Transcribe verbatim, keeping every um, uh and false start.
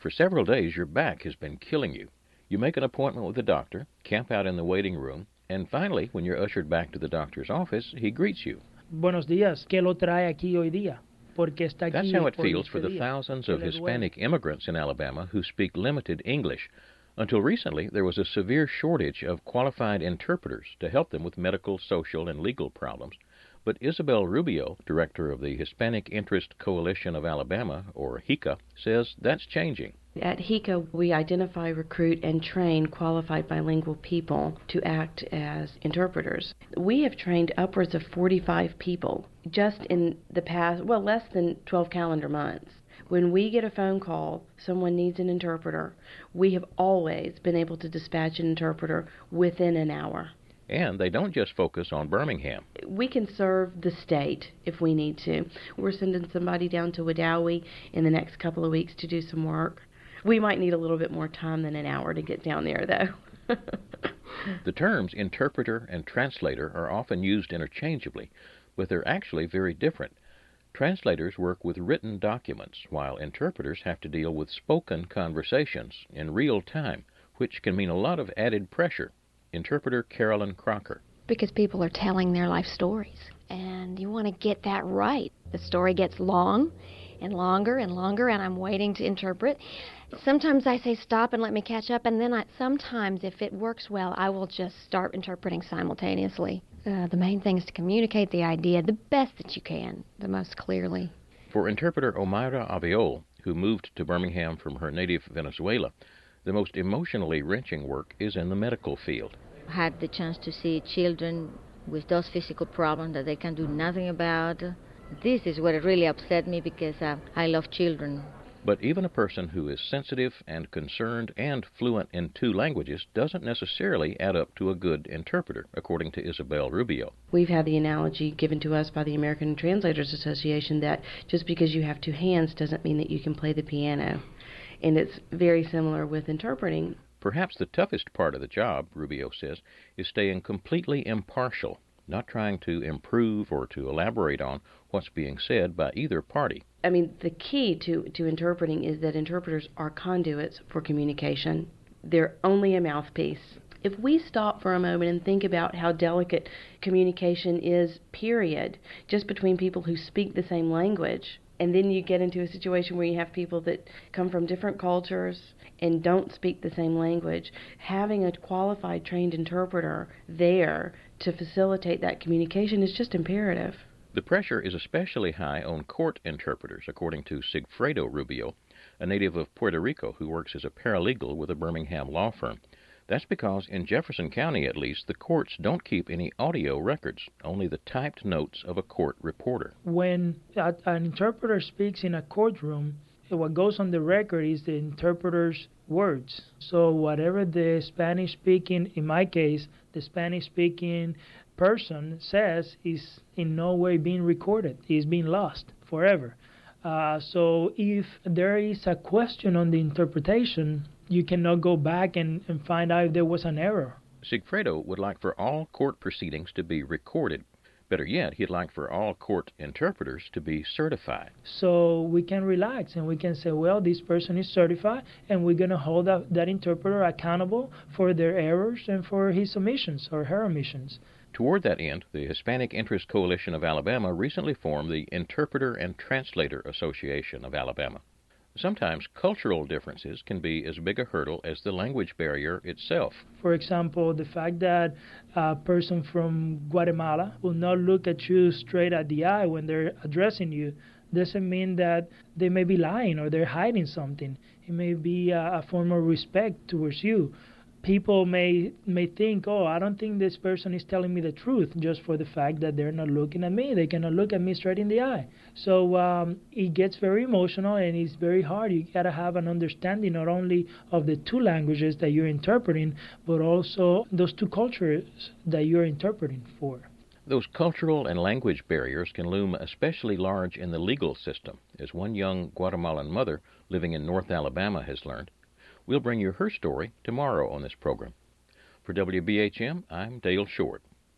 For several days, your back has been killing you. You make an appointment with the doctor, camp out in the waiting room, and finally, when you're ushered back to the doctor's office, he greets you. Buenos días, ¿qué lo trae aquí hoy día? Porque está aquí. That's how it por feels este for the día. thousands Que of le duele. Hispanic immigrants in Alabama who speak limited English. Until recently, there was a severe shortage of qualified interpreters to help them with medical, social, and legal problems. But Isabel Rubio, director of the Hispanic Interest Coalition of Alabama, or HICA, says that's changing. At HICA, we identify, recruit, and train qualified bilingual people to act as interpreters. We have trained upwards of forty-five people just in the past, well, less than twelve calendar months. When we get a phone call, someone needs an interpreter, we have always been able to dispatch an interpreter within an hour. And they don't just focus on Birmingham. We can serve the state if we need to. We're sending somebody down to Wedowee in the next couple of weeks to do some work. We might need a little bit more time than an hour to get down there, though. The terms interpreter and translator are often used interchangeably, but they're actually very different. Translators work with written documents, while interpreters have to deal with spoken conversations in real time, which can mean a lot of added pressure. Interpreter Carolyn Crocker. Because people are telling their life stories, and you want to get that right. The story gets long and longer and longer, and I'm waiting to interpret. Sometimes I say stop and let me catch up, and then I, sometimes, if it works well, I will just start interpreting simultaneously. Uh, the main thing is to communicate the idea the best that you can, the most clearly. For interpreter Omaira Abiol, who moved to Birmingham from her native Venezuela, the most emotionally wrenching work is in the medical field. I had the chance to see children with those physical problems that they can do nothing about. This is what really upset me because uh, I love children. But even a person who is sensitive and concerned and fluent in two languages doesn't necessarily add up to a good interpreter, according to Isabel Rubio. We've had the analogy given to us by the American Translators Association that just because you have two hands doesn't mean that you can play the piano. And it's very similar with interpreting. Perhaps the toughest part of the job, Rubio says, is staying completely impartial, not trying to improve or to elaborate on what's being said by either party. I mean, the key to, to interpreting is that interpreters are conduits for communication. They're only a mouthpiece. If we stop for a moment and think about how delicate communication is, period, just between people who speak the same language, and then you get into a situation where you have people that come from different cultures and don't speak the same language, having a qualified, trained interpreter there to facilitate that communication is just imperative. The pressure is especially high on court interpreters, according to Sigfredo Rubio, a native of Puerto Rico who works as a paralegal with a Birmingham law firm. That's because in Jefferson County, at least, the courts don't keep any audio records, only the typed notes of a court reporter. When a, an interpreter speaks in a courtroom, what goes on the record is the interpreter's words. So whatever the Spanish-speaking, in my case, the Spanish-speaking person says is in no way being recorded. It's being lost forever. Uh, so if there is a question on the interpretation, you cannot go back and, and find out if there was an error. Sigfredo would like for all court proceedings to be recorded. Better yet, he'd like for all court interpreters to be certified. So we can relax and we can say, well, this person is certified, and we're going to hold that, that interpreter accountable for their errors and for his omissions or her omissions. Toward that end, the Hispanic Interest Coalition of Alabama recently formed the Interpreter and Translator Association of Alabama. Sometimes cultural differences can be as big a hurdle as the language barrier itself. For example, the fact that a person from Guatemala will not look at you straight at the eye when they're addressing you doesn't mean that they may be lying or they're hiding something. It may be a, a form of respect towards you. People may may think, oh, I don't think this person is telling me the truth just for the fact that they're not looking at me. They cannot look at me straight in the eye. So um, it gets very emotional and it's very hard. You got to have an understanding not only of the two languages that you're interpreting, but also those two cultures that you're interpreting for. Those cultural and language barriers can loom especially large in the legal system, as one young Guatemalan mother living in North Alabama has learned. We'll bring you her story tomorrow on this program. For W B H M, I'm Dale Short.